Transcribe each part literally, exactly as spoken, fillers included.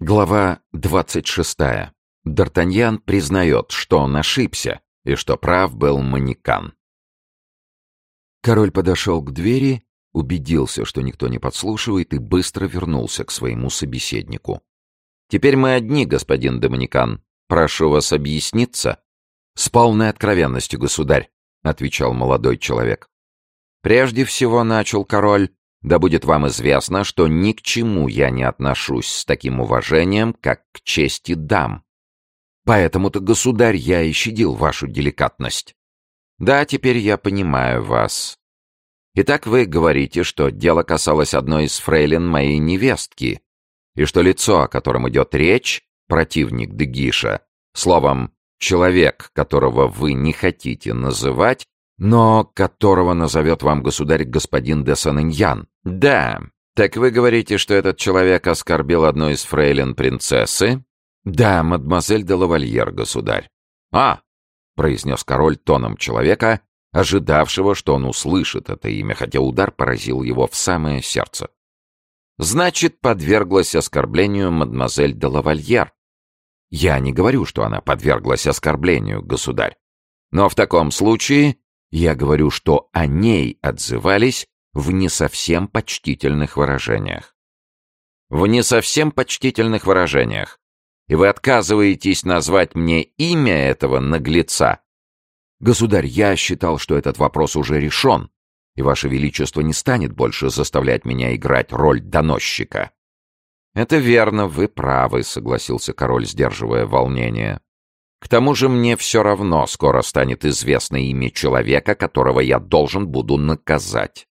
Глава двадцать шестая. Д'Артаньян признает, что он ошибся, и что прав был Манекан. Король подошел к двери, убедился, что никто не подслушивает, и быстро вернулся к своему собеседнику. «Теперь мы одни, господин де Манекан. Прошу вас объясниться». «С полной откровенностью, государь», — отвечал молодой человек. «Прежде всего, — начал король, — да будет вам известно, что ни к чему я не отношусь с таким уважением, как к чести дам. Поэтому-то, государь, я и щадил вашу деликатность. Да, теперь я понимаю вас. Итак, вы говорите, что дело касалось одной из фрейлин моей невестки, и что лицо, о котором идет речь, противник де Гиша, словом, человек, которого вы не хотите называть, но которого назовет вам государь господин де Саниньян. Да, так вы говорите, что этот человек оскорбил одну из фрейлин принцессы? Да, мадемуазель де лавальер, государь. А, произнес король тоном человека, ожидавшего, что он услышит это имя, хотя удар поразил его в самое сердце. Значит, подверглась оскорблению мадемуазель де лавальер. Я не говорю, что она подверглась оскорблению, государь. Но в таком случае я говорю, что о ней отзывались в не совсем почтительных выражениях. В не совсем почтительных выражениях. И вы отказываетесь назвать мне имя этого наглеца? Государь, я считал, что этот вопрос уже решен, и Ваше Величество не станет больше заставлять меня играть роль доносчика. Это верно, вы правы, согласился король, сдерживая волнение. К тому же мне все равно скоро станет известно имя человека, которого я должен буду наказать.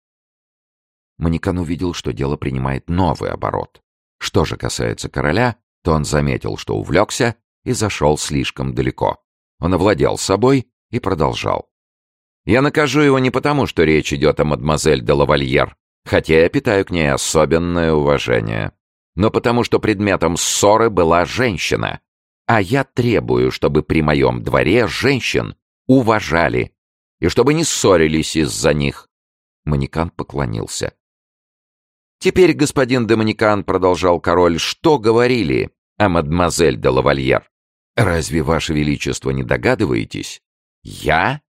Манекан увидел, что дело принимает новый оборот. Что же касается короля, то он заметил, что увлекся и зашел слишком далеко. Он овладел собой и продолжал. «Я накажу его не потому, что речь идет о мадемуазель де лавальер, хотя я питаю к ней особенное уважение, но потому, что предметом ссоры была женщина, а я требую, чтобы при моем дворе женщин уважали и чтобы не ссорились из-за них». Манекан поклонился. «Теперь, господин де Манекан, — продолжал король, — что говорили о мадемуазель де лавальер? Разве Ваше Величество не догадываетесь? Я?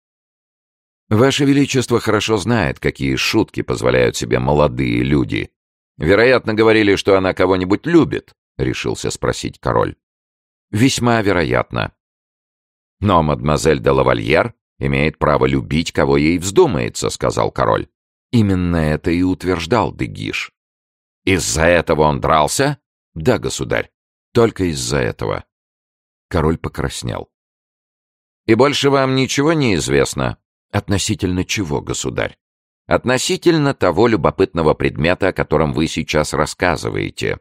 Ваше Величество хорошо знает, какие шутки позволяют себе молодые люди. Вероятно, говорили, что она кого-нибудь любит, — решился спросить король. Весьма вероятно. Но мадемуазель де лавальер имеет право любить, кого ей вздумается, — сказал король. Именно это и утверждал де Гиш. Из-за этого он дрался? Да, государь, только из-за этого. Король покраснел. И больше вам ничего не известно? Относительно чего, государь? Относительно того любопытного предмета, о котором вы сейчас рассказываете.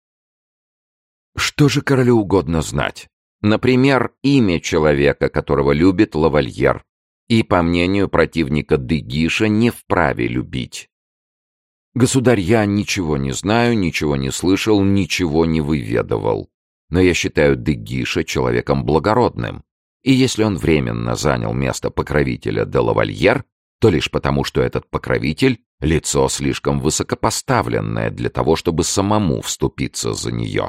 Что же королю угодно знать? Например, имя человека, которого любит лавальер, и, по мнению противника де Гиша, не вправе любить. Государь, я ничего не знаю, ничего не слышал, ничего не выведывал. Но я считаю де Гиша человеком благородным, и если он временно занял место покровителя де лавальер, то лишь потому, что этот покровитель — лицо слишком высокопоставленное для того, чтобы самому вступиться за нее.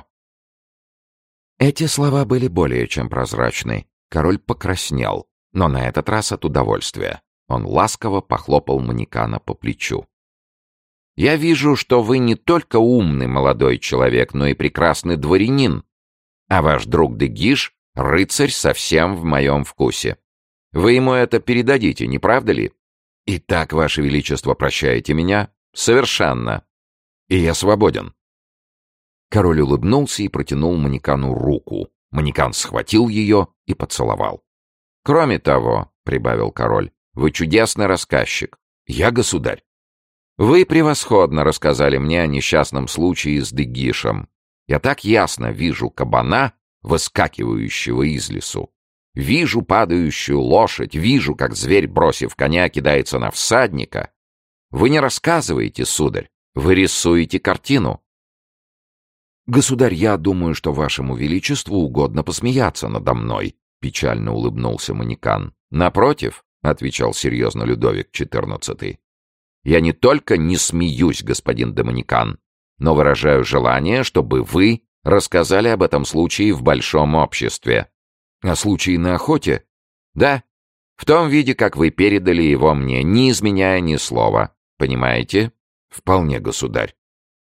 Эти слова были более чем прозрачны. Король покраснел, но на этот раз от удовольствия. Он ласково похлопал Манекана по плечу. «Я вижу, что вы не только умный молодой человек, но и прекрасный дворянин, а ваш друг де Гиш — рыцарь совсем в моем вкусе. Вы ему это передадите, не правда ли? Итак, Ваше Величество, прощаете меня? Совершенно. И я свободен». Король улыбнулся и протянул Манекану руку. Манекан схватил ее и поцеловал. «Кроме того, — прибавил король, — вы чудесный рассказчик. Я, государь. Вы превосходно рассказали мне о несчастном случае с де Гишем. Я так ясно вижу кабана, выскакивающего из лесу. Вижу падающую лошадь, вижу, как зверь, бросив коня, кидается на всадника. Вы не рассказываете, сударь, вы рисуете картину». «Государь, я думаю, что Вашему Величеству угодно посмеяться надо мной», — печально улыбнулся Манекан. «Напротив», — отвечал серьезно Людовик четырнадцатый, — «я не только не смеюсь, господин де Манекан, но выражаю желание, чтобы вы Рассказали об этом случае в большом обществе. О случае на охоте? Да. В том виде, как вы передали его мне, не изменяя ни слова. Понимаете? Вполне, государь.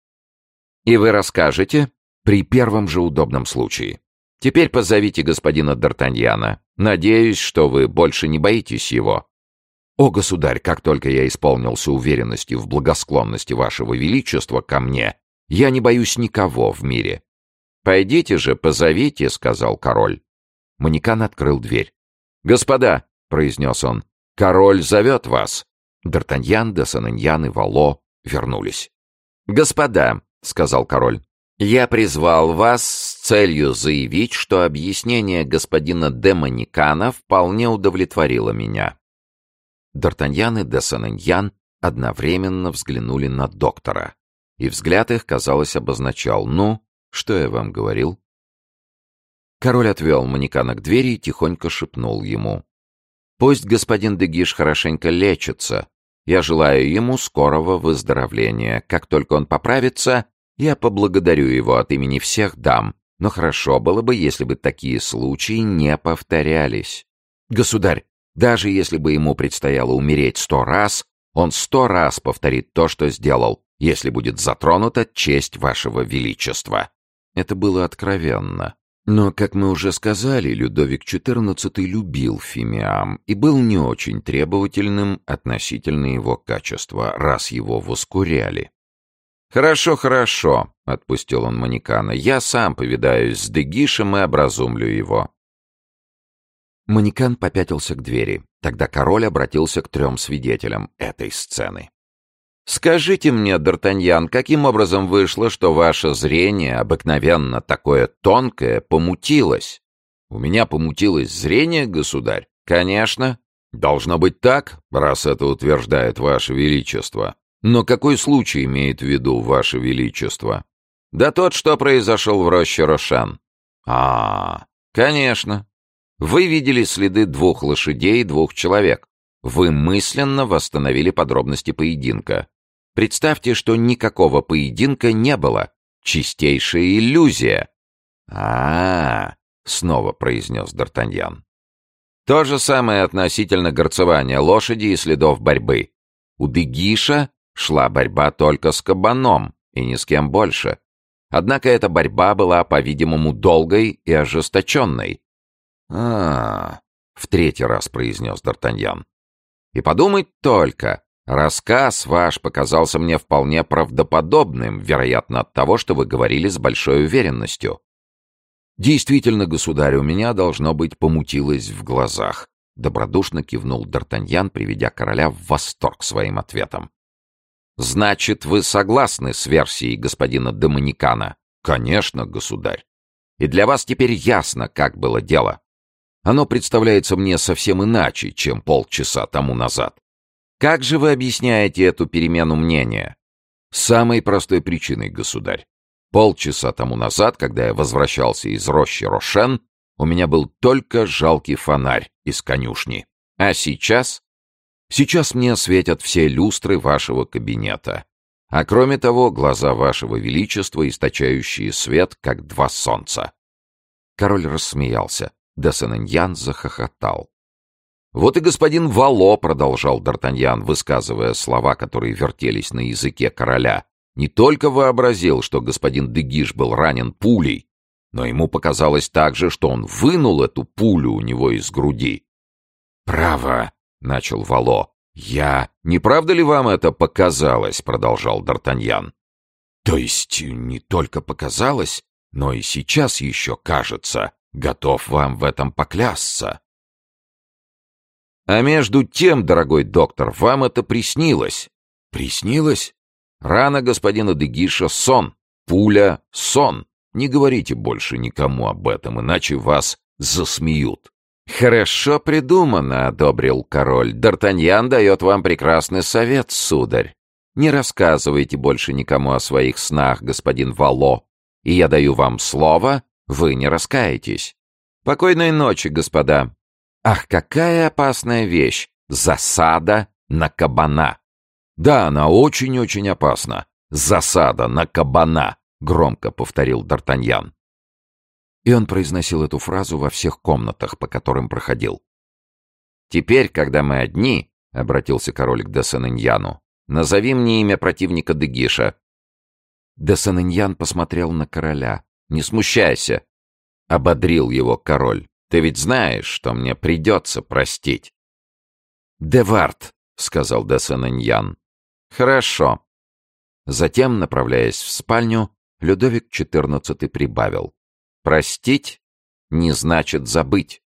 И вы расскажете при первом же удобном случае. Теперь позовите господина Д'Артаньяна. Надеюсь, что вы больше не боитесь его. О, государь, как только я исполнился уверенностью в благосклонности вашего величества ко мне, я не боюсь никого в мире. Пойдите же, позовите, — сказал король. Манекан открыл дверь. «Господа», — произнес он, — «король зовет вас». Д'Артаньян, де Сен-Эньян и Вало вернулись. «Господа», — сказал король, — «я призвал вас с целью заявить, что объяснение господина де Манекана вполне удовлетворило меня». Д'Артаньян и де Сен-Эньян одновременно взглянули на доктора, и взгляд их, казалось, обозначал: «Ну, что я вам говорил?» Король отвел Манекана к двери и тихонько шепнул ему: «Пусть господин де Гиш хорошенько лечится. Я желаю ему скорого выздоровления. Как только он поправится, я поблагодарю его от имени всех дам, но хорошо было бы, если бы такие случаи не повторялись. Государь, даже если бы ему предстояло умереть сто раз, он сто раз повторит то, что сделал, если будет затронута честь вашего величества». Это было откровенно. Но, как мы уже сказали, Людовик четырнадцатый любил фимиам и был не очень требовательным относительно его качества, раз его воскуряли. «Хорошо, хорошо», — отпустил он Манекана, — «я сам повидаюсь с де Гишем и образумлю его». Манекан попятился к двери. Тогда король обратился к трем свидетелям этой сцены. «Скажите мне, Д'Артаньян, каким образом вышло, что ваше зрение, обыкновенно такое тонкое, помутилось?» «У меня помутилось зрение, государь?» «Конечно. Должно быть так, раз это утверждает ваше величество. Но какой случай имеет в виду ваше величество?» «Да тот, что произошел в роще Рошен». «А, конечно. Вы видели следы двух лошадей и двух человек. Вы мысленно восстановили подробности поединка. Представьте, что никакого поединка не было. Чистейшая иллюзия». «А-а-а», — снова произнес Д'Артаньян. «То же самое относительно горцевания лошади и следов борьбы. У де Гиша шла борьба только с кабаном, и ни с кем больше. Однако эта борьба была, по-видимому, долгой и ожесточенной». «А-а-а», — в третий раз произнес Д'Артаньян. «И подумать только, рассказ ваш показался мне вполне правдоподобным, вероятно, от того, что вы говорили с большой уверенностью». «Действительно, государь, у меня, должно быть, помутилось в глазах», — добродушно кивнул Д'Артаньян, приведя короля в восторг своим ответом. «Значит, вы согласны с версией господина де Манекана?» «Конечно, государь. И для вас теперь ясно, как было дело. Оно представляется мне совсем иначе, чем полчаса тому назад. Как же вы объясняете эту перемену мнения?» «Самой простой причиной, государь. Полчаса тому назад, когда я возвращался из рощи Рошен, у меня был только жалкий фонарь из конюшни. А сейчас? Сейчас мне светят все люстры вашего кабинета. А кроме того, глаза вашего величества, источающие свет, как два солнца». Король рассмеялся. Де Сен-Эньян захохотал. «Вот и господин Вало», — продолжал Д'Артаньян, высказывая слова, которые вертелись на языке короля, «не только вообразил, что господин де Гиш был ранен пулей, но ему показалось также, что он вынул эту пулю у него из груди». «Право», — начал Вало. «Я... Не правда ли вам это показалось?» — продолжал Д'Артаньян. «То есть не только показалось, но и сейчас еще кажется. Готов вам в этом поклясться». «А между тем, дорогой доктор, вам это приснилось». «Приснилось? Рана господина де Гиша — сон, пуля — сон. Не говорите больше никому об этом, иначе вас засмеют». «Хорошо придумано», — одобрил король. «Д'Артаньян дает вам прекрасный совет, сударь. Не рассказывайте больше никому о своих снах, господин Вало, и я даю вам слово, вы не раскаетесь. Покойной ночи, господа. Ах, какая опасная вещь! Засада на кабана!» «Да, она очень-очень опасна. Засада на кабана. — громко повторил Д'Артаньян. И он произносил эту фразу во всех комнатах, по которым проходил. «Теперь, когда мы одни, — обратился король к де Сен-Эньяну, — назови мне имя противника Дегиша». Де Сен-Эньян посмотрел на короля. «Не смущайся», — ободрил его король. «Ты ведь знаешь, что мне придется простить». «Де Вард», — сказал де Сен-Эньян. «Хорошо». Затем, направляясь в спальню, Людовик четырнадцатый прибавил: «Простить не значит забыть».